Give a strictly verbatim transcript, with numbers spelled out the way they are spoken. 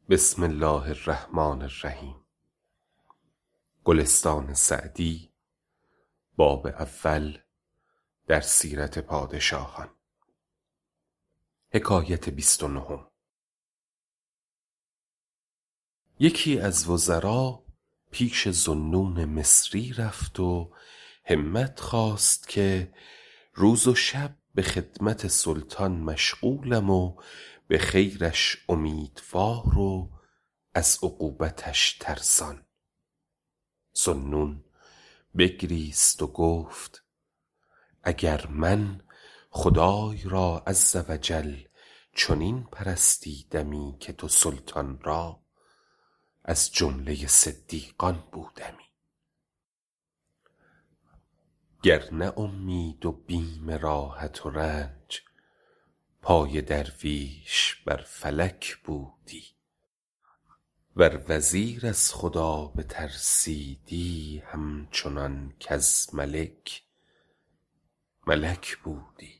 بسم الله الرحمن الرحیم. گلستان سعدی، باب اول، در سیرت پادشاهان. حکایت بیست و نهم. یکی از وزرا پیش ذوالنون مصری رفت و همت خواست که روز و شب به خدمت سلطان مشغولم و به خیرش امیدوار و از عقوبتش ترسان. ذوالنون بگریست و گفت: اگر من خدای را عز و جل چنین پرستیدمی که تو سلطان را، از جمله صدیقان بودمی. گر نه امید و بیم راحت و رنج، پای درویش بر فلک بودی. ور وزیر از خدا بترسیدی، همچنان کز ملک ملک بودی.